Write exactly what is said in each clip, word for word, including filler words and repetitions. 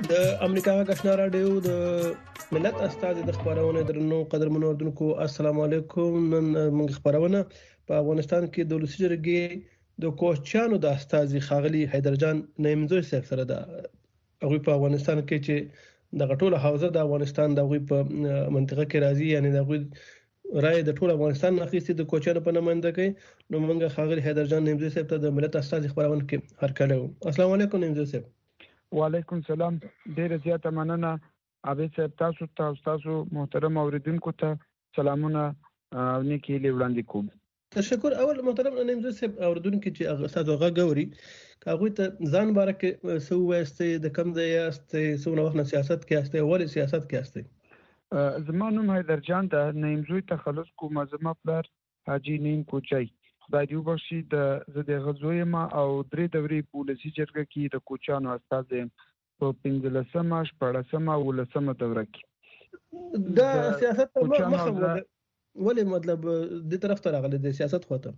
د امریکا غږ راډیو د ملت استاد د خبرونه درنو قدرمنو اردوونکو السلام علیکم. نن موږ خبرونه په افغانستان کې د ولسی جرګې د کوچانو د استاد خاغلی حیدرجان نیمزوی صاحب سره ده. هغه په افغانستان کې چې د غټوله حوزه د افغانستان د غوي په منطقه کې راځي، یعنی د غوي رائے د ټول افغانستان ناخېستي د کوچانو په نمائنده کې نو موږ خاغلی حیدرجان نیمزوی صاحب ته د ملت استاد خبرونه کې هرکلی. السلام علیکم نیمزوی صاحب. وعلیکم سلام. ډیره زیاته مننه عابد صاحب، تاسو ته تاسو محترم اوریدونکو ته سلامونه او نیکی وړاندې کوم. تشکر. اول محترم نیمزوی صاحب، اوریدونکو چې تاسو غږوري هغه ته ځان بارک سو واسطه د کم ځای است سونه وخت سیاست کې است ولې سیاست کې است. زما نوم حیدرجان ده. نیمزوی تخلص کوم. زما پلار حاجی نیم کوچای خدای دې وبخشي. د زه د غزوی ما او درې دورې په ولسی جرګه کې د کوچانو استاد په پنځلسمه شپږلسمه ولسمه دوره کې دا سیاست مخه ولې مطلب د طرف ته راغلی د سیاست خواته.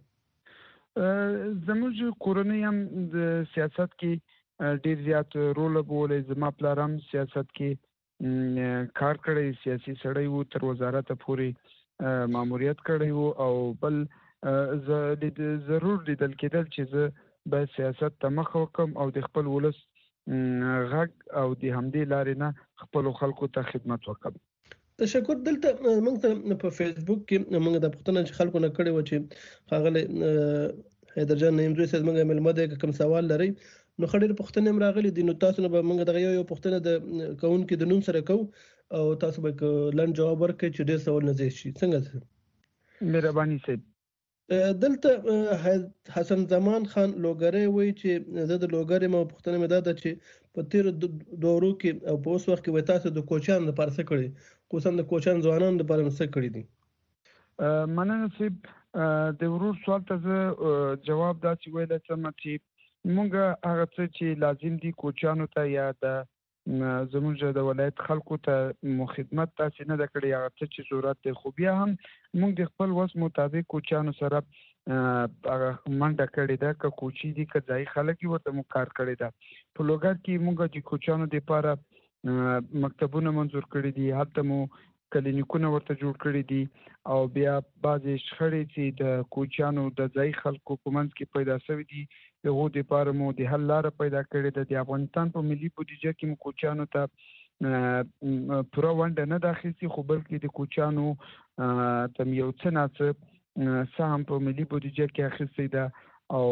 زموږ کورنۍ هم د سیاست کې ډیر زیات رول لوبولی. زما پلار هم سیاست کې کار کړی، سیاسي سړی وو، تر وزارت پورې ماموریت کړی وو او بل زه ضرور لیدل کېدل چې زه به سیاست ته مخ وکم او د خپل ولس غږ او د همدې لارې نه خپل خلکو ته خدمت وکم. تشکر. دلته موږ ته په فیسبوک کې موږ د پښتنو چې خلکو نه کړي و چې خاغلی حیدرجان نیمزوی صاحب موږ ملمه د کوم سوال لري نو خډیر پښتنې مراغلي دي، نو تاسو نه موږ دغه یو پښتنه د کون کې د نوم سره کو او تاسو به لن جواب ورکړئ چې ډیر سوال نه زی شي. څنګه؟ مهرباني صاحب. دلته حسن زمان خان لوګری وایي چې زه د لوګری مو پښتنه مې دا ده چې په تیر دورو کې او په اوس وخت کې تاسو د کوچان لپاره څه کړی، خصوصا د کوچان ځوانانو لپاره څه کړی دي؟ مننه صاحب. د ورور سوال ته زه جواب دا چې ویل څم چې موږ هغه څه چې لازم دي کوچانو ته یا د زموږ د ولایت خلکو ته مو خدمت تاسې نه ده کړې، هغه څه چې ضرورت دی، خو بیا هم موږ د خپل وس مطابق کوچانو سره هغه منډه کړې ده. که کوچي دي که ځایي خلک دي ورته موږ کار کړی ده. په لوګر کې موږ د کوچانو دپاره مکتبونه منظور کړي دي، هلته مو کلینیکونه ورته جوړ کړي دي او بیا بعضې شخړې چې د کوچانو د ځایي خلکو په منځ کې پیدا شوي دي د هغو دپاره مو د حل لاره پیدا کړې ده. د افغانستان په ملي بودیجه کې مو کوچانو ته پوره ونډه نه ده اخیستې، خو بلکې د کوچانو ته یو څه ناڅه سهم په ملي بودیجه کې اخیستی ده او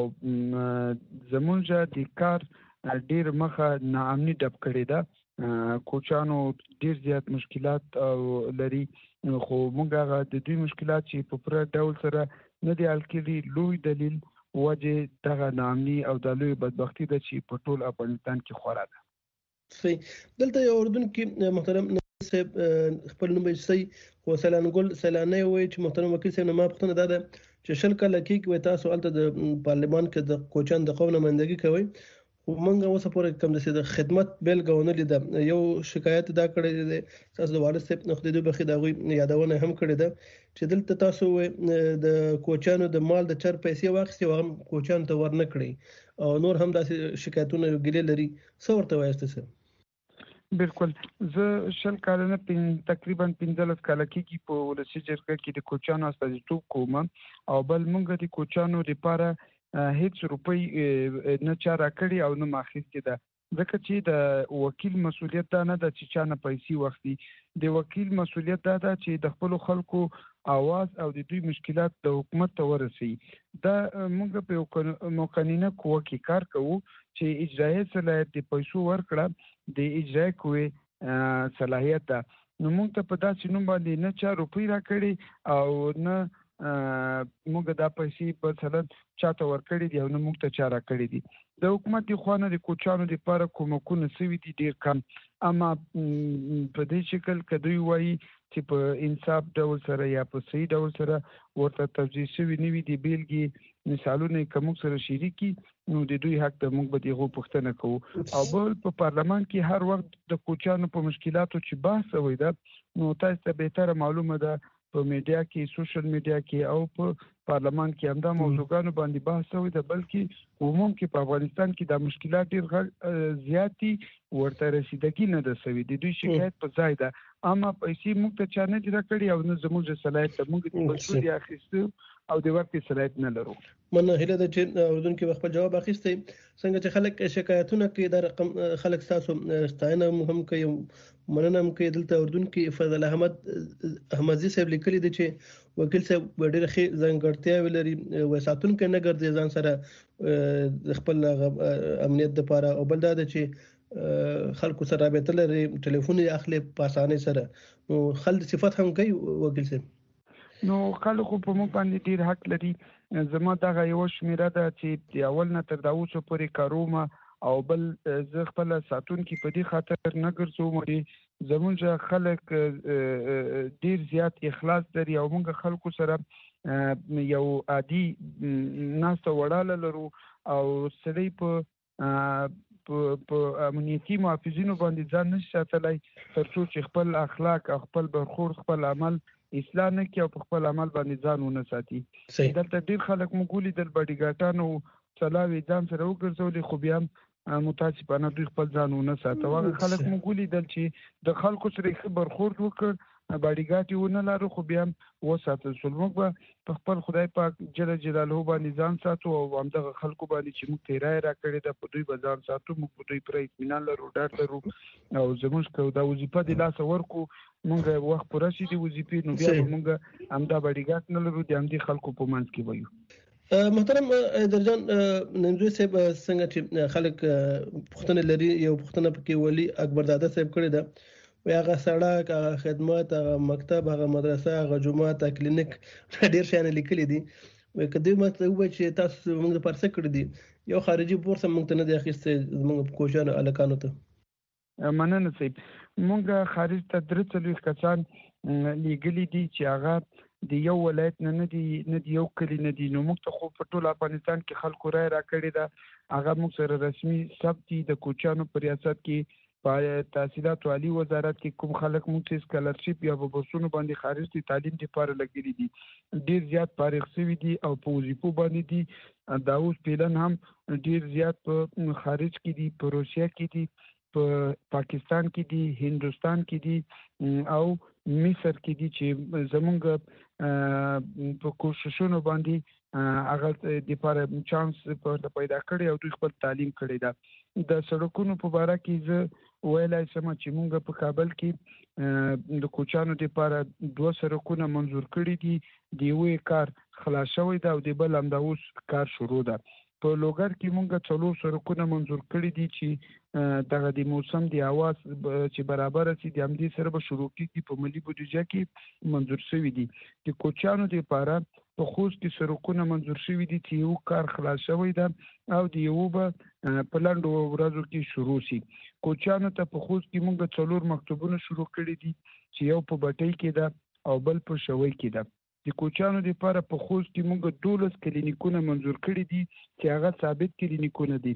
زمونږ د کار ډیر مخه ناامني ډب کړې ده. کوچانو ډیر زیات مشکلات لري، خو موږ هغه د دوی مشکلات چې په پوره ډول سره نه دي حل کړي، لوی دلیل وجه دغه ناامني او د لوی بدبختي ده چې په ټول افغانستان کې خورا ده. صحیح. دلته یو اردوونکي محترم صاحب خپل نوم یې صحیح خو سیلانګل سیلانی وایي چې محترم وکیل صاحب نه ما پوښتنه دا ده چې شل کاله کېږي تاسو هلته د پارلمان کې د کوچان د قوم نمایندګي کوئ، خو موږ اوسه پورې کوم د خدمت بیلګه ونه لیده. یو شکایت دا کړی دی تاسو د والد صاحب نه خدای دې بخښي د هغوی یادونه هم کړې ده چې دلته تاسو د کوچانو د مال د چر پیسې واخیستې او هم کوچانو ته ورنه کړئ او نور هم داسې شکایتونه ګیلې لري. څه ورته وایاست صاحب؟ بالکل. زه شل کاله نه تقریبا پنځلس کاله کېږي په ولسي جرګه کې د کوچانو استازیتوب کوم او بل موږ د کوچانو لپاره هیڅ روپۍ نه چا راکړي او نه اخیستې ده، ځکه چې د وکیل مسؤلیت دا نه ده چې چا نه پیسې واخلي. د وکیل مسؤلیت دا ده چې د خپلو خلکو اواز او د دوی مشکلات د حکومت ته ورسوي. دا موږ په یو مقننه قوه کې کار کوو چې اجرایي صلاحیت د پیسو ورکړه د اجرایي قوې صلاحیت ده. نو موږ ته په داسې نوم باندې نه چا روپۍ راکړي او نه موږ دا پیسې مثلا چاته ورکړي دي او نه موږ ته چا راکړي دي. د حکومت د خوا نه د کوچانو دپاره کومکونه سوي دي ډېر کم، اما په دې شکل که دوی وایي چې په انصاف ډول سره یا په صحیح ډول سره ورته توجیه شوي نه وي، د بیلګې مثالونه یې که موږ سره شریکي نو د دوی حق ته موږ به د هغو پوښتنه کوو. او بل په پارلمان کې هر وخت د کوچانو په مشکلاتو چې بحث شوی ده نو تاسو ته بهتره معلومه ده په میډیا کې، سوشل میډیا کې او په پارلمان کې همدا موضوعګانو باندې بحث شوی دی، بلکې عموم کې په افغانستان کې د مشکلات ډېر زیات دي، ورته رسیدګي نه ده شوې. د دوی شکایت په ځای ده، اما پیسې موږ ته چا نه دي راکړي او نه زموږ صلاحیت ته، موږ د مسؤل یې اخیستو او د ورکړې صلاحیت نه لرو. مننه. هیله ده چې اردوونکي به خپل جواب اخیستی. څنګه چې خلک شکایتونه کوي دا رقم خلک ستاسو ستاینه هم کوي، مننه هم کوي. دلته اردوونکي فضل احمد احمدزي صاحب لیکلي دي چې وکیل صاحب ډېرې ښې ځانګړتیاوې لري، وساتونکی نه ګرځي ځان سره د خپل امنیت دپاره، او بل دا ده چې خلکو سره رابطه لري، ټلیفون یې اخلي په اسانۍ سره. نو خلک صفت هم کوي وکیل صاحب. نو خلکو په موږ باندې ډېر حق لري. زما دغه یوه شمېره ده چې د اول نه تر دا اوسه پورې کاروم، او بل زه خپله ساتونکي په دې خاطر نه ګرځوم چې زمونږ خلک ډېر زیات اخلاص لري او موږ خلکو سره یو عادي ناسته وړاله لرو، او سړی په په امنیتي محافظینو باندې ځان نشي ساتلی تر څو چې خپل اخلاق او خپل برخورد خپل عمل اصلاح نه کړي او په خپل عمل باندې ځان ونه ساتي. دلته ډېر خلک موږ ولیدل باډیګارډانو چلاوې ځان سره وګرځولې، خو بیا هم متاسفانه دوی خپل ځان ونه ساته. هغه خلک موږ ولیدل چې د خلکو سره یې ښه برخورد وکړ، باډیګارډ یې ونه لرو، خو بیا هم وساتل شول. موږ به په خپل خدای پاک جل جلاله باندې ځان ساتو، او همدغه خلکو باندې چې موږ ته یې رایه راکړې ده په دوی به ځان ساتو. موږ په دوی پوره اطمینان لرو، ډاډ لرو، او زموږ که دا وظیفه د لاسه ورکړو، موږ وخت پوره شي د وظیفې، نو بیا به موږ همدا باډیګارډ نه لرو، د همدې خلکو په منځ کې ویو. محترم درجان نمزوی صاحب، څنګه چې خلک پوښتنه لري، یو پوښتنه پکې ولي اکبرزاده صاحب کړې ده، وایي هغه سړک، هغه خدمات، هغه مکتب، هغه مدرسه، هغه جومات، هغه کلینیک، ډېر شیان لیکلي دي. که دوی ماته ووایي چې تاسو موږ دپاره څه کړي دي، یو خارجي بورس هم موږ ته نه دی اخیستی زموږ کوچیانو هلکانو ته. مننه صاحب. موږ خارج ته درې څلوېښت کسان لیږلي دي چې هغه د یو ولایت نه نه دي، نه د یو کلي نه دي. نو موږ ته خو په ټول افغانستان کې خلکو رایه راکړې ده، هغه موږ سره رسمي ثبت دي. د کوچیانو په ریاست کې په تحصیلات عالي وزارت کې کوم خلک موږ ته سکالرشپ یا په بورسونو باندې خارج ته تعلیم لپاره لګېدلي دي، ډېر زیات فارغ شوي دي او په وظیفو باندې دي. دا اوس پیلن هم ډېر زیات په خارج کې دي، په روسیه کې دي، په پاکستان کې دي، هندوستان کې دي او مصر کې دي، چې زمونږ په کوششونو باندې هغه دپاره چانس پیدا کړی او دوی خپل تعلیم کړی ده. د سړکونو په باره کې زه ویلی شم چې موږ په کابل کې د کوچیانو دپاره دوه سړکونه منظور کړي دي، د یوې کار خلاص شوی ده او د بل همدا اوس کار شروع ده. په لوګر کې موږ څلور سړکونه منظور کړي دي چې دغه د موسم د اواز چې برابره شي، د همدې سره به شروع کېږي، په ملي بودیجه کې منظور شوي دي. د کوچیانو دپاره په خوست کې سړکونه منظور شوي دي چې یو کار خلاص شوی ده او د یو به په لنډو ورځو کې شروع شي. کوچیانو ته په خوست کې موږ څلور مکتوبونه شروع کړي دي چې یو په بټۍ کې ده او بل په شوی کې ده. د کوچیانو دپاره په خوست کې موږ دولس کلینیکونه منظور کړي دي چې هغه ثابت کلینیکونه دي،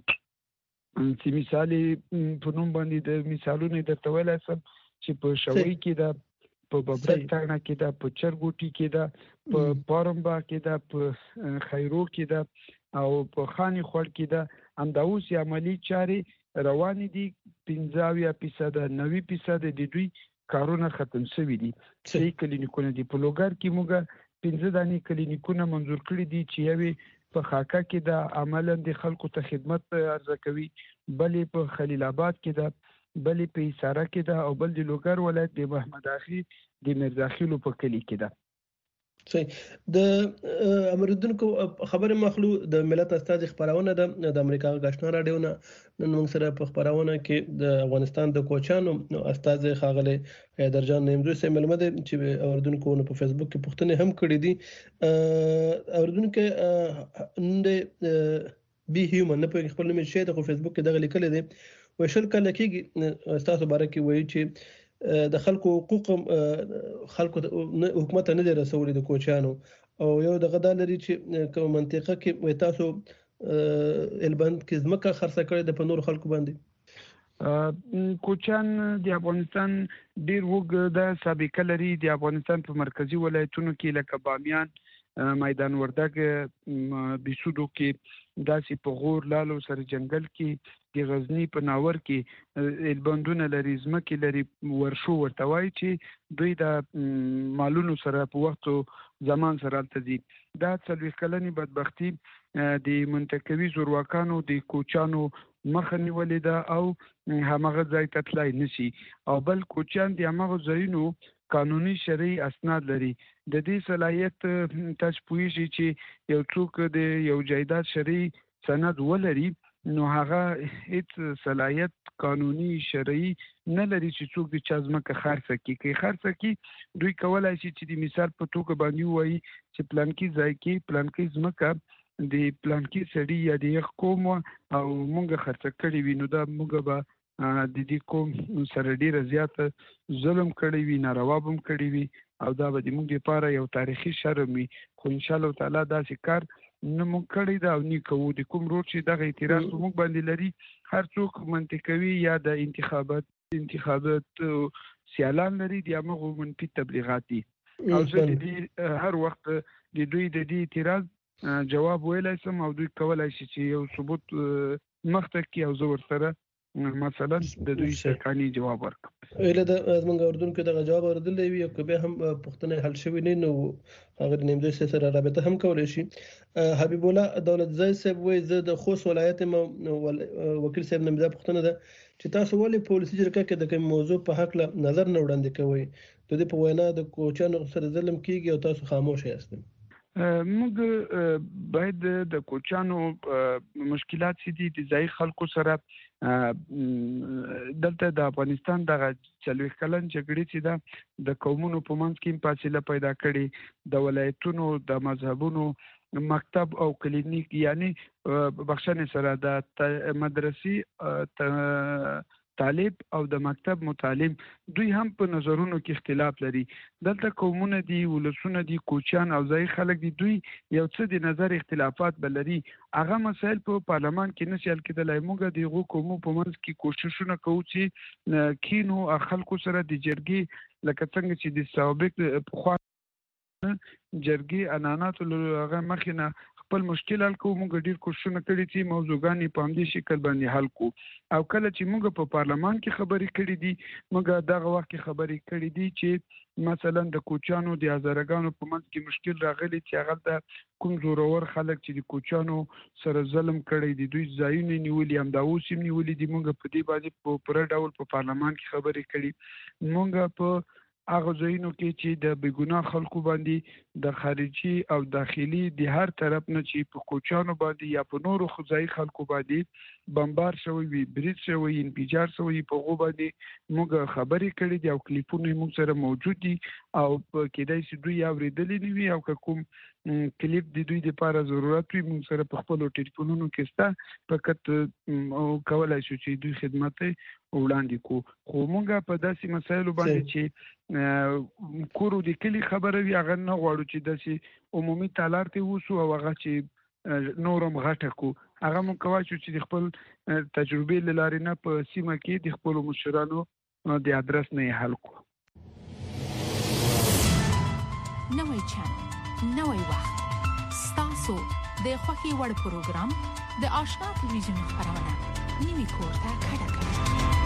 چې مثال په نوم باندې د مثالونه درته ویلی شم چې په شوی کې ده، په ببرک تاڼه کې ده، په چرګوټي کې ده، په پارمبا کې ده، په خیرو کې ده او په خاني خوړ کې ده. همدا اوس عملي چارې روانې دي. پنځه اویا فیصده نوي فیصده د دوی کارونه ختم شوي دي. صحیح کلینیکونه دي. په لوګر کې موږ پنځه دانې کلینیکونه منظور کړي دي چې یوې په خاکه کې ده، عملا د خلکو ته خدمت عرضه کوي، بلې په خلیل آباد کې ده، بلې په حصاره کې ده او بل د لوګر ولایت د محمد اخي د میرزاخیلو په کلي کې ده. صحیح. د امریدونکو خبرې مخلو د ملت استازي خبرونه ده د امریکا غاښنا راډیو نه. نن موږ سره په خبرونه کې د افغانستان د کوچیانو استازي ښاغلی حیدرجان نیمزوی صاحب ملمه دی چې اردوونکو په فیسبوک کې پوښتنې هم کړې دي. اردوونکو نن بي هیومن نه په خپل نوم شي د فیسبوک کې دغه لیکل دي، وایي شل کاله کېږي ستاسو باره کې وایي چې د خلکو حقوق خلکو حکومت نه دی رسولي د کوچیانو، او یو دغه دا لري چې کوم منطقه کې تاسو البند کې ځمکه خرڅه کړې ده په نور خلکو باندې. کوچیان د افغانستان ډېر اوږده سابقه لري. د افغانستان په مرکزي ولایتونو کې لکه بامیان، میدان وردګ بسودو کې داسې په غور لالو سره جنگل کې د غزنی په ناور کې البندونه لري ځمکې لري ورشو ورته وایي چې دوی د مالونو سره په وخت زمان سره تدي دا څلوېښت کلنې بدبختی د منطقوي زورواکانو د کوچانو مخه نیولې ده او همغه ځای ته تلای نشي او بل کوچان د همغه ځایونو قانوني شرعي اسناد لري د دې صلاحیت تاسو پوهیږئ چې یو څوک د یو جایداد شرعي سند ولري نو هغه هیڅ صلاحیت قانوني شرعي نه لري چې څوک د چا ځمکه خرڅه کړي که خرڅه کړي دوی کولای شي چې د مثال په توګه باندې ووایي چې پلانکي ځای کې پلانکي ځمکه د پلانکی سړي یا د یو قوم او مونږ خرڅ کړی وي نو دا مونږ به د دې قوم سره ډیره زیاته ظلم کړی وي ناروا به هم کړی وي او دا به د مونږ لپاره یو تاریخي شرم وي خو انشاءالله تعالی داسې کار نه مونږ کړی دا او نه کوو د کوم روډ چې دغه اعتراض په مونږ باندې لري هر څوک منطقوي یا د انتخابات انتخابات سیالان لري د هغو منفي تبلیغات دي او زه د دې هر وخت د دوی د دې اعتراض جواب ویلای سم او دوی کولای شي چې یو ثبوت مخته کړي او زه ورسره مثلا د دوی سرکاني جواب ورکړم ایله د زمونږ اردن کې دغه جواب اوریدلی وي او که بیا هم پوښتنې حل شوي نه نو هغه د نیمځای سره رابطه هم کولی شي حبیب الله دولتزی صاحب وایي زه د خوست ولایت یم وکیل صاحب نه مې دا پوښتنه ده چې تاسو ولې په ولسي جرګه کې د کوم موضوع په هکله نظر نه وړاندې کوئ د دې په وینا د کوچیانو سره ظلم کیږي او تاسو خاموش یاست موږ باید د کوچانو مشکلات چې دي د ځای خلکو سره دلته د افغانستان دغه څلوېښت کلن جګړې چې ده د قومونو په منځ کې فاصله پیدا کړې د ولایتونو د مذهبونو مکتب او کلینیک یعنی بخښنې سره د مدرسې طالب او د مکتب متعلم دوی هم په نظرونو کې اختلاف لري دلته قومونه دي ولسونه دي کوچیان او ځای خلک دي دوی یو څه د نظر اختلافات بلري هغه مسایل په پارلمان کې نشي حل کېدلی موږ د هغو قومو په منځ کې کوششونه کوو چې کینو خلکو سره د جرګې لکه څنګه چې د سابق پخوا جرګې عنعناتو هغه مخې نه خپل مشکل حل کوو موږ ډېر کوششونه کړي چې موضوعګانې په همدې شکل باندې حل کوو او کله چې موږ په پارلمان کې خبرې کړي دي موږ دغه وخت کې خبرې کړي دي چې مثلا د کوچیانو د هزارهګانو په منځ کې مشکل راغلی چې هغه د کوم زورور خلک چې د کوچیانو سره ظلم کړی دي دوی ځایونه نیولي همدا اوس هم نیولي دي موږ په دې باندې په پوره ډول په پارلمان کې خبرې کړي موږ په هغه ځایونو کې چې د بېګناه خلکو باندې د خارجي او داخلي د هر طرف نه چې په کوچیانو باندې یا په نورو ځایي خلکو باندې بمبار شوی وي برید شوی انفجار شوی په هغو باندې موږ خبرې کړې دي او کلیپونه یې موږ سره موجود دي او کېدای شي دوی اورېدلي نه وي او که کوم کلیپ د دوی دپاره ضرورت وي موږ سره په خپلو ټلیفونونو کې شته فقط کولی شو چې دوی خدمت وړاندې کړو خو موږ په داسې مسایلو باندې چې کورو د کلي خبره وي هغه نه غواړو چې داسې عمومي تالار ته ووسو او هغه چې نور هم غټه کړو هغه موږ کولی شو چې د خپل تجربې له لارې نه په سیمه کې د خپلو مشرانو د ادرس نه یې حل کړو نوی چینل نوی وخت ستاسو د خوښې وړ پروګرام د آشنا تلویزیون خپرونه نوی کور ته کډه کوي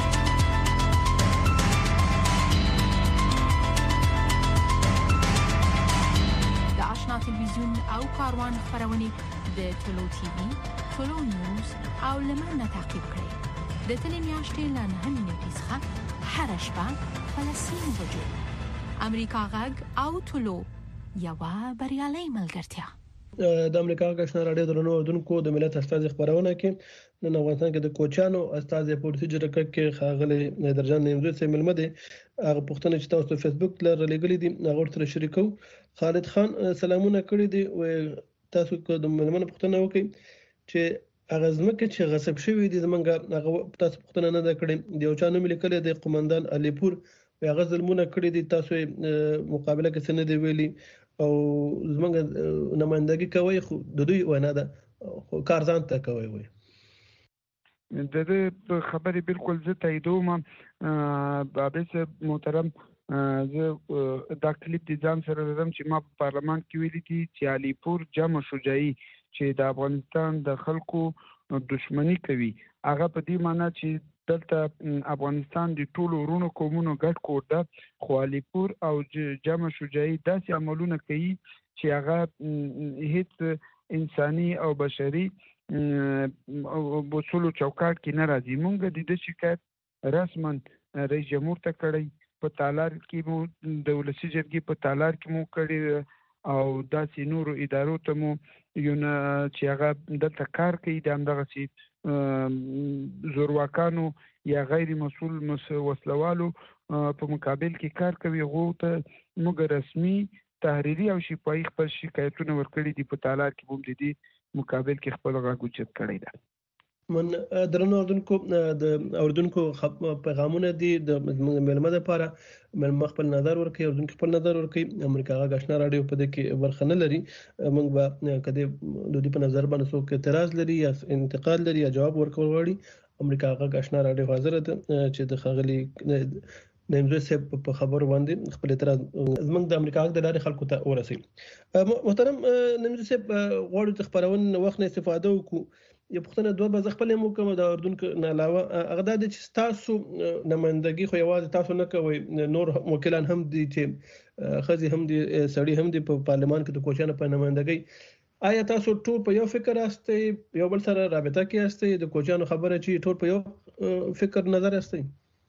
د آشنا تلویزیون او کاروان خپرونې د ټولو ټي وي ټولو نیوز او لمنه تعقیب کړئ د تلې میاشتې له نهمې نیټې څخه هره شپه په لسمو بجو امریکا غږ او ټولو یوه بریالۍ ملګرتیا د امریکا غږ آشنا راډیو درنو اوریدونکو د ملت استازي خپرونه کې نن افغانستان کې د کوچیانو استازي په ولسي جرګه کې ښاغلي درجان نیمزوی صاحب مېلمه دی هغه پوښتنه چې تاسو په فیسبوک لر لګلې دي هغه سره شریکو خالد خان سلامونه کړی دي او تاسو کو د مېلمه پوښتنه وکړي چې هغه ځمکه چې غصب شوی دي زمونږ هغه تاسو پوښتنه نه ده کړې د یو چا نوم لیکلی دی قومندان علیپور هغه ظلمونه کړي دي تاسو مقابله کې څه نه دی ویلي او زمونږ نمائندګي کوي خو د دوی وینا ده کار ځان ته کوي وي د دې خبرې بالکل زه تاییدوم بابس محترم زه دا کلیپ د ځان سره لرم چې ما په پارلمان کې ویلي دي چې علي پور جمع شجاعي چې د افغانستان د خلکو دشمنی کوي هغه په دې معنی چې دلته افغانستان د ټولو ورونو قومونو ګډ کور ده خو علي پور او جمع شجاعي داسې عملونه کوي چې هغه هیڅ انساني او بشري اصولو چوکاټ کې نه راځي. موږ د دې شکایت رسما رئیس جمهور ته کړی، په تالار کې مو د ولسي جرګې په تالار کې مو کړی او داسې نورو ادارو ته مو یو نه چې هغه دلته کار کوي د همدغسې زورواکانو یا غیر مسؤل وسلوالو په مقابل کې کار کوي هغو ته موږ رسمي تحریري او شفاهي خپل شکایتونه ورکړي دي، په تالار کې هم د دې مقابل کې خپل غږ اوچت کړی ده. من درنو اردوونکو د اردوونکو پیغامونه دي د مېلمه لپاره مېلمه خپل نظر ورکوي، اردوونکو خپل نظر ورکوي. امریکا غږ آشنا راډیو په دې کې برخه نه لري. موږ به کدی د دې په نظر باندې څوک اعتراض لري یا انتقاد لري یا جواب ورکول غواړي، امریکا غږ آشنا راډیو حاضر ده چې د خغلی نمزوی صاحب په خبرو باندې خپل اعتراض زموږ د امریکا غږ د لارې خلکو ته ورسوي. محترم نمزوی صاحب غواړو چې خپرونې وخت نه استفاده وکړو. یو پوښتنه دوه به زه خپل هم وکړم د اردوونکو نه علاوه هغه دا دی چې ستاسو نمایندګي خو یوازې تاسو نه کوئ، نور وکیلان هم دي چې ښځې هم دي سړي هم دي په پارلمان کې د کوچیانو په نمایندګۍ. آیا تاسو ټول په یو فکر یاستئ، یو بل سره رابطه کې یاستئ، د کوچیانو خبره چې ټول په یو فکر نظر یاستئ؟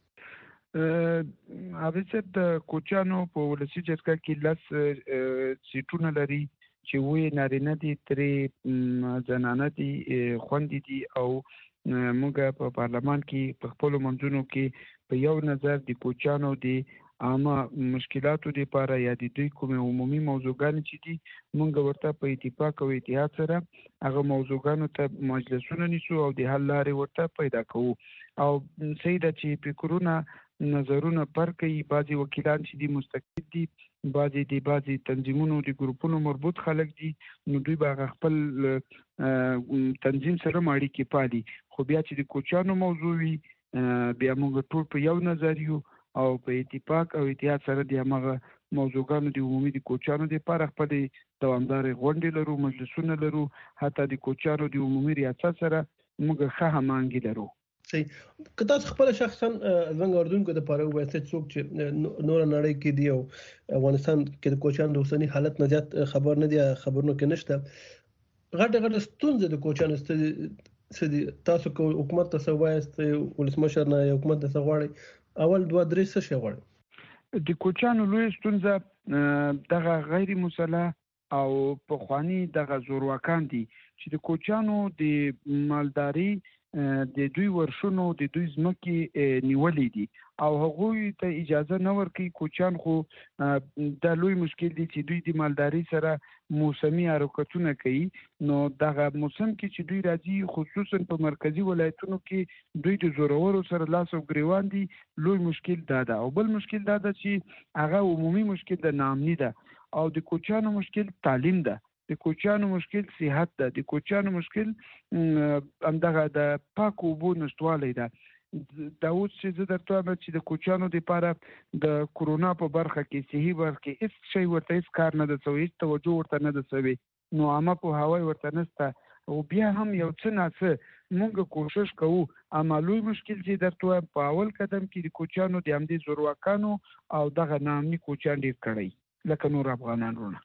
عابد صاحب د کوچیانو په ولسي جرګه کې لس سیټونه لري چې وې نارینه دي، ترې زنانه دي، خوندې دي او موږ په پارلمان کې په خپلو منځونو کې په یو نظر د کوچیانو د عامه مشکلاتو لپاره یا د دوی کومې عمومي موضوعګانې چې دي موږ ورته په اتفاق او اتحاد سره هغه موضوعګانو ته مجلسونه نیسو او د حل لارې ورته پیدا کوو. او صحیح ده چې فکرونه نظرونه فرق کوي، بعضې وکیلان چې دي مستقل دي، بعضې د بعضې تنظیمونو د ګروپونو مربوط خلک دي، نو دوی به هغه خپل تنظیم سره اړیکې پالي. خو بیا چې د کوچیانو موضوع وي بیا موږ ټول په یو نظر یو او په اتفاق او اتحاد سره د همغه موضوعګانو د عمومي د کوچیانو دپاره خپلې دوامدارې غونډې لرو، مجلسونه لرو، حتی د کوچیانو د عمومي ریاست سره موږ ښه هماهنګي لرو. صحیح. که تاسو خپل شخصا زموږ اردوونکو دپاره ووایاست څوک چې نوره نړۍ کې دي او افغانستان کې د کوچیانو د اوسني حالت نه زیات خبر نه دي، خبرونه کې نشته، غټه غټه ستونزې د کوچیانو څه دي، تاسو که حکومت ته څه وایاست، ولسمشر نه یا حکومت ته څه غواړئ، اول دوه درې څه شی غواړئ؟ د کوچیانو لویه ستونزه دغه غیر مسلح او پخواني دغه زورواکان دي چې د کوچیانو د مالداري د دوی ورشونو د دوی ځمکې نیولې دي او هغوی ته اجازه نه ورکوي. کوچیان خو دا لوی مشکل دی چې دوی د مالداري سره موسمي حرکتونه کوي، نو دغه موسم کې چې دوی راځي خصوصا په مرکزي ولایتونو کې دوی د زورورو سره لاس او ګریوان دي. لوی مشکل دا ده. او بل مشکل دا ده چې هغه عمومي مشکل د ناامني ده او د کوچیانو مشکل تعلیم ده، د کوچیانو مشکل صحت ده، د کوچیانو مشکل همدغه د پاکو اوبو نشتوالی ده. دا اوس چې زه درته وایم چې د کوچیانو دپاره د کورونا په برخه کې صحي برخه کې هېڅ شی ورته هېڅ کار نه ده سوی، هېڅ توجه ورته نه ده سوې، نو عامه پوهاوی ورته نشته. او بیا هم یو څه ناڅه موږ کوشش کوو، اما لوی مشکل چې درته وایم په اول قدم کې د کوچیانو د همدې زورواکانو او دغه ناامني کوچیان ډېر کړی لکه نور افغانان ورونه.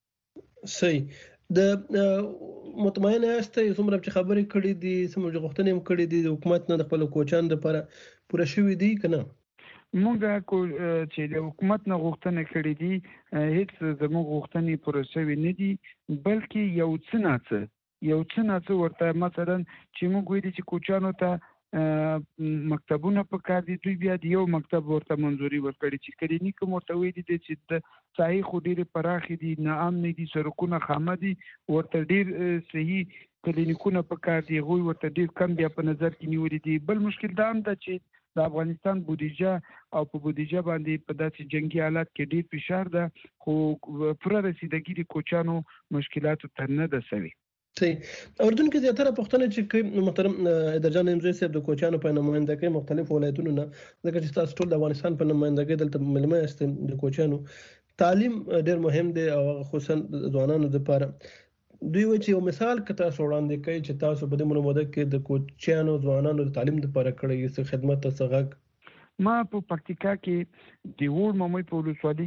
صحیح. د مطمئن یاستئ څومره چې خبرې کړې دي، څومره غوښتنې هم کړې دي د حکومت نه د خپلو کوچیانو لپاره پوره شوي دي که نه؟ موږ چې د حکومت نه غوښتنې کړې دي هېڅ زموږ غوښتنې پوره شوې نه دي، بلکې یو څه ناڅه یو څه ناڅه ورته مثلا چې موږ ویلي چې کوچیانو ته مکتبونه په کار دي، دوی بیا د یو مکتب ورته منظوري ورکړي چې کلینیک هم ورته ویلي دي چې د ساحې خو ډېرې پراخې دي، ناامنې دي، سړکونه خامه دي، ورته ډېر صحي کلینیکونه په کار دي، هغوی ورته ډېر کم بیا په نظر کې نیولي دي. بل مشکل دا هم ده چې د افغانستان بودیجه او په بودیجه باندې په داسې جنګي حالات کې ډېر فشار ده، خو پوره رسیدګي د کوچیانو مشکلاتو ته نه ده سوې. صحیح. اردن کې زیاتره پښتانه چې کوي محترم ادرجان نمزوي صاحب د کوچانو په نمائندګۍ مختلف ولایتونو نه ځکه چې تاسو ټول د افغانستان په نمائندګۍ دلته ملمه یاست د کوچانو تعلیم ډېر مهم دی او خصوصا ځوانانو لپاره. دوی وایي چې یو مثال که تاسو وړاندې کوي چې تاسو په دې موده کې د کوچانو ځوانانو د تعلیم لپاره کړی څه خدمت څه غږ. ما په پکتیکا کې د وړ مامي په ولسوالۍ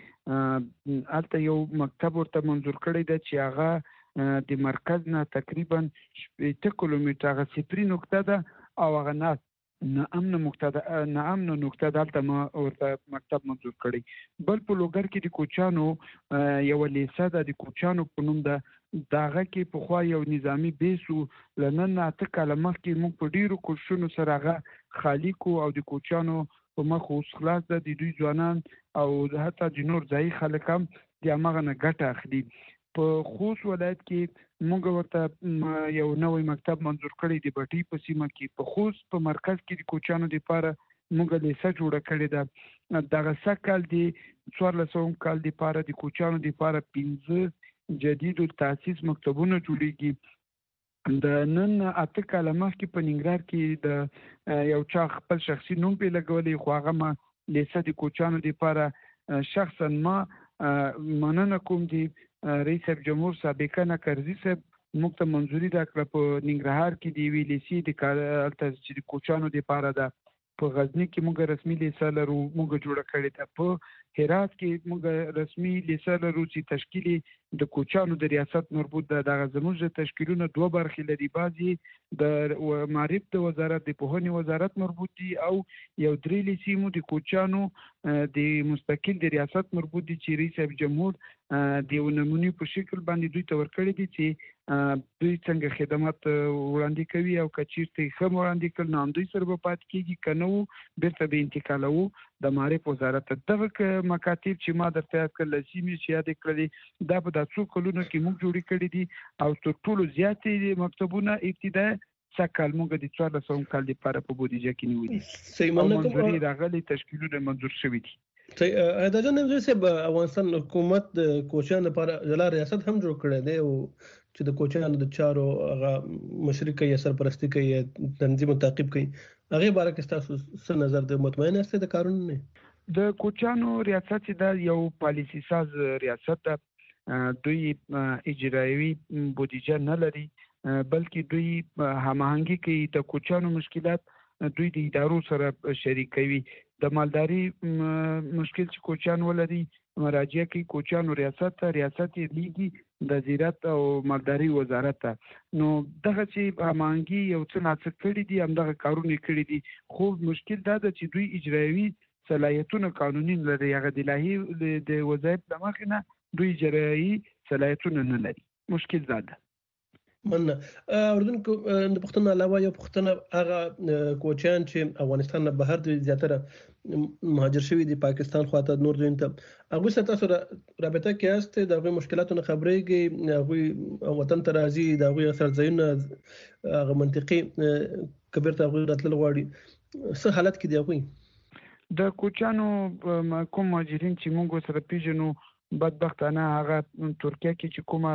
کې الته یو مکتب ورته منظور کړی دی چې هغه د مرکز نه تقریبا شپږ کیلومتره صفري نقطه ده او هغه نه نه امن نقطه ده نه امن نقطه دلته ما ورته مکتب منظور کړی. بل په لوګر کې د کوچانو یو لیسه ده د کوچانو په نوم ده داغه کې په خوا یو نظامی بیسو لنن اته کاله مخکې موږ په ډیرو کوششونو سره هغه خالی کو او د کوچانو په مخ اوس خلاص ده. د دوی ځوانان او حتی د نور ځای خلک هم د هغه نه ګټه اخلي. په خوست ولایت کې موږ ورته یو نوې مکتب منظور کړی دی بټي په سیمه کې. په خوست په مرکز کې د کوچانو لپاره موږ لیسه جوړه کړې ده. دغه سکل دی څوارلس کال لپاره د کوچانو لپاره پنځه جدید التاسیس مکتبونه جوړیږي. د نن اته کاله مخکې په ننګرهار کې د یو چا خپل شخصي نوم په لګولې خو هغه ما لیسه د کوچانو لپاره شخصا ما مننه کوم دی رئیس جمهور سابقه نکرزی صاحب موږ ته منظوري راکړه په ننګرهار کې د یوې لیسې د کار چې د کوچانو لپاره ده. په غزنی کې موږ رسمي لیسه لرو موږ جوړه کړې ده. په هرات کې موږ رسمي لیسه لرو چې تشکیل د کوچانو د ریاست مربوط ده. دغه زموږ تشکیلونه دوه برخې لري. بعضي د معرف د وزارت د پوهنې وزارت مربوط دي او یو درې لیسې مو د کوچانو د مستقل د ریاست مربوط دي چې رئیس جمهور د یو نمونې په شکل باندې دوی ته ورکړي دي چې دوی څنګه خدمات وړاندې کوي او که چیرته ښه وړاندې کړل نو دوی سره به پاتې کېږي که نه وو بیرته به انتقالوو د معرف وزارت ته. دغه مکاتب چې ما درته یاد کړل سیمې چې یادې کړلې دا په دا څو کلونو کې موږ جوړې کړي دي او تر ټولو زیاتې مکتبونه ابتدا سکل موږ د څوارلس کال لپاره په بودیجه کې نیولي او منظوري راغلي تشکیلونه منظور شوي دي. ادرجان نمزوي صاحب افغانستان حکومت د کوچانو لپاره جلا ریاست هم جوړ کړی دی او چې د کوچانو د چارو هغه مشري کوي سرپرستی کوي تنظیم او تعقیب کوي. هغه باره کې تاسو څه نظر دی؟ مطمئن یاست د کارونو نه؟ د کوچانو ریاست دا یو پالیسی ساز ریاست ده. دوی اجرایوي بودیجه نه لري بلکې دوی هماهنګي کوي. د کوچانو مشکلات دوی د ادارو سره شریکوي. د مالداري مشکل چې کوچان ولري مراجعه کوي کوچانو ریاست ته، ریاست یې لیږي د زراعت او مالداري وزارت ته. نو دغه چې هماهنګي یو څه ناڅه کړي دي همدغه کارونه کړي دي. خو مشکل دا ده چې دوی اجرایوي صلاحیتونه قانوني لري. هغه د لایحې د وظایف له مخې نه دوی اجرایي صلاحیتونه نه لري. مشکل دا ده. مننه. اردن د پښتون علاوه یو پښتون هغه کوچیان چې افغانستان نه بهر دي زیاتره مهاجر شوي دي پاکستان خواته نور دوی ته هغوی سره تاسو رابطه کې یاست د هغوی مشکلاتو نه خبرېږئ هغوی وطن ته راځي د هغوی سرځایونه هغه منطقي کبیر ته هغوی راتلل غواړي څه حالت کې دي هغوی؟ د کوچیانو کوم مهاجرین چې موږ سره پیژنو بدبختانه هغه ترکیه کې چې کومه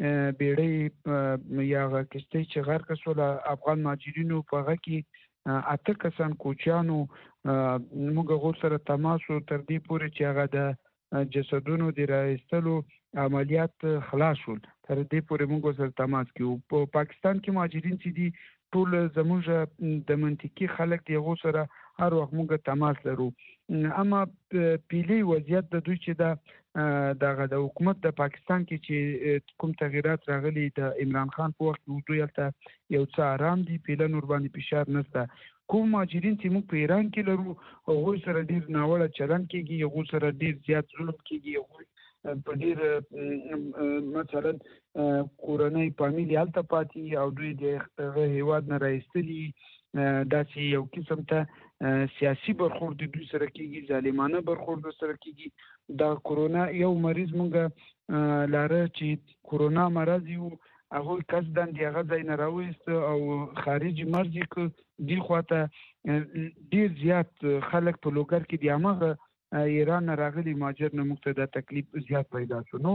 بیړۍ یا هغه کشتۍ چې غرق شوله افغان مهاجرینو په هغه کې اته کسان کوچیانو موږ هغو سره تماس و تر دې پورې چې هغه د جسدونو د راایستلو عملیات خلاص شول تر دې پورې موږ سره تماس کوو. په پاکستان کې مهاجرین چې دي ټول زموږ د منطقي خلک دی هغو سره هر وخت موږ تماس لرو. اما پیلي وضعیت د دوی چې دا دغه د حکومت د پاکستان کې چې کوم تغییرات راغلي د عمران خان په وخت کې دوی هلته یو څه آرام دي پیله نور باندې فشار نشته. کوم مهاجرین چې موږ په ایران کې لرو هغوی سره ډېر ناوړه چلند کېږي هغوی سره ډېر زیات ظلم کېږي هغوی په ډېر مثلا کورنۍ فامیل هلته پاتې او دوی د هغه هېواد نه راایستلي داسې یو قسم ته سیاسي برخورد دوی سره کېږي ظالمانه برخورد سره کېږي. دا کورونا یو مریض موږ لاره چې کورونا مرض یو هغوی قصداً د هغه ځای نه راوایست او خارجي مرض یې که دې خواته ډېر زیات خلک په لوګر کې د هماغه ایران نه راغلي مهاجر نه موږ ته دا تکلیف زیات پیدا شو. نو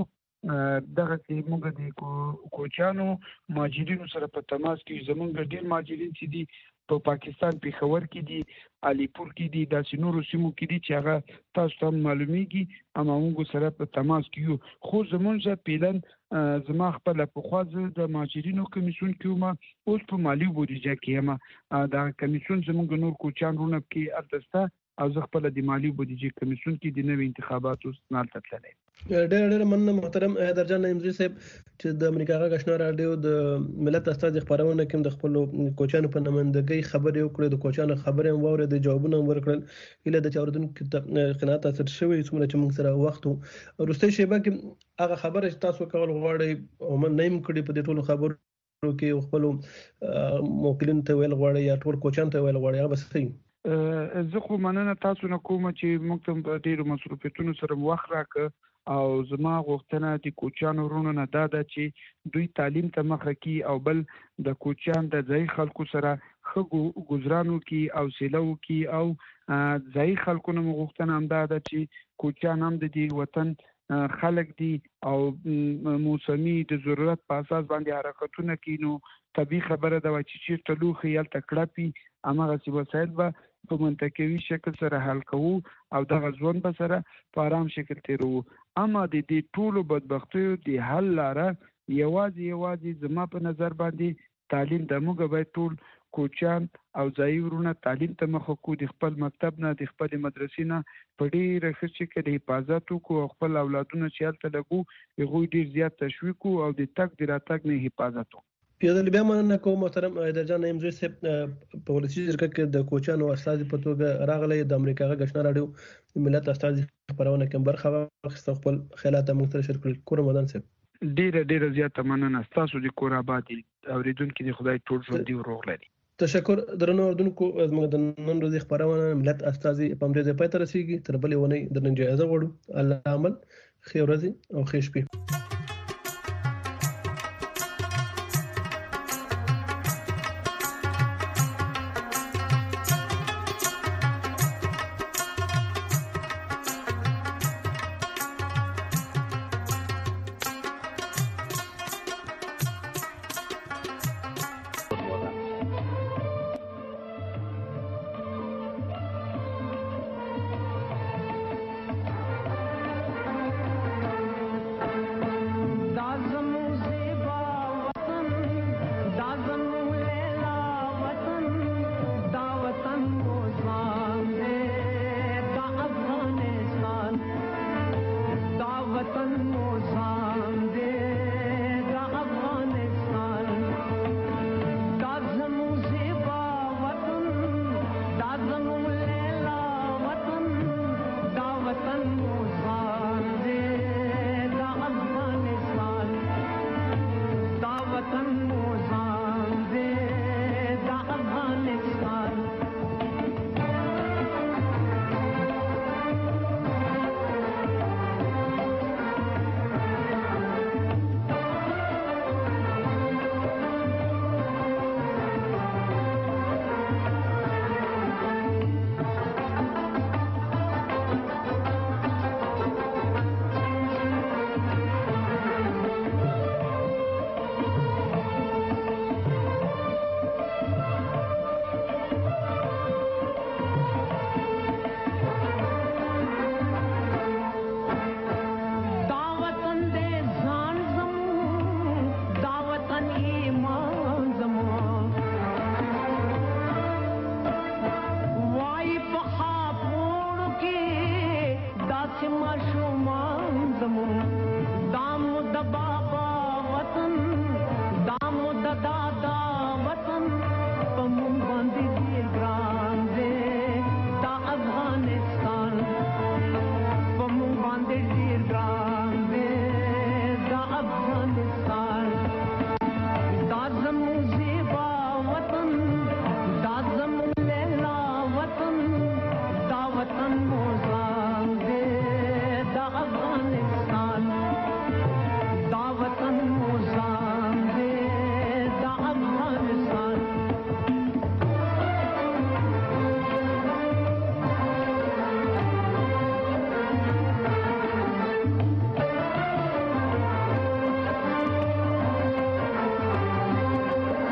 دغه چې موږ د کوچانو ماجرینو سره په تماس کې زمونږ ډېر ماجرین چې دي په پاکستان پېښور کې دي، علیپور کې دي، داسې نورو سیمو کې دي چې هغه تاسو ته معلومیږي اما موږ سره په تماس کې یو. خو زمونږ پیلن زما خپل پخوا زه د ماجرینو کمیسیون کې وم، اوس په مالي بودیجه کې یم. دا کمیسیون زمونږ نور کوچان رونه کې ارتسته او زه خپل د مالي بودیجې کمیسیون کې د نوي انتخاباتو سنالته تللی. ډېر ډېر مننه محترم حیدرجان نعیمزی صاحب چې د امریکا غږ آشنا راډیو د ملت استازي خبرونه کې د خپل کوچانو په نمائندګۍ خبرې وکړې، د کوچانو خبرې هم واورېدې، جوابونه هم ورکړل. هیله ده چې اورېدونکو ته قناعت حاصل شوی څومره چې موږ سره وخت و. وروستۍ شیبه کې هغه خبره چې تاسو کول غواړئ او من نه یم کړې په دې ټولو خبرو کې خپل موکلینو ته ویل غواړئ یا ټول کوچانو ته ویل غواړئ، هغه به څه وي؟ زه خو مننه تاسو نه کوم چې موږ ته په ډېرو مصروفیتونو سره وخت راکړه او زما غوښتنه د کوچانو ورونو نه دا ده چې دوی تعلیم ته مخه کړي او بل د کوچان د ځای خلکو سره ښه ګذران وکړي او حوصله وکړي. او ځای خلکو نه مو غوښتنه همدا ده چې کوچان هم د دې وطن خلک دي او موسمي د ضرورت په اساس باندې حرکتونه کوي. نو طبیعي خبره ده چې چېرته لوښي هلته کړپي، هماغسې وسایل به په منطقوي شکل سره حل کوو او دغه ژوند به سره په ارام شکل تیروو. اما د دې ټولو بدبختیو د حل لاره یوازې یوازې زما په نظر باندې تعلیم ده. موږ باید ټول کوچان او ځایي ورونه تعلیم ته مخه کړو، د خپل مکتب نه د خپل مدرسې نه په ډېره ښه شکل حفاظت وکړو او خپل اولادونه چې هلته لګو هغوی ډېر زیات تشویق کړو او د تګ د راتګ نه حفاظت وکړو. یو ځل بیا مننه کوم محترم حیدرجان نعیمزی صاحب په ولسي جرګه کې د کوچانو استازي په توګه راغلی، د امریکا غږ آشنا راډیو د ملت استازي خبرونه کې برخه واخیسته، خپل خیالات موږ سره شریک کړل. کور مدن صاحب ډېره ډېره زیاته مننه. ستاسو د کور آباد دي، اورېدونکي د خدای ټول ژوندي او روغ لري. تشکر. درنو اورېدونکو، زموږ د نن ورځې خبرونه ملت استازي په همدې ځای پای ته رسېږي. تر بلې اونۍ درنه اجازه غواړو. الله عمل، ښې ورځې او ښې شپې.